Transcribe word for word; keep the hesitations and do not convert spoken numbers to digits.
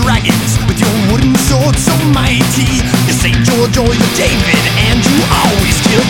dragons with your wooden sword so mighty. You Saint George or you're David, and you always kill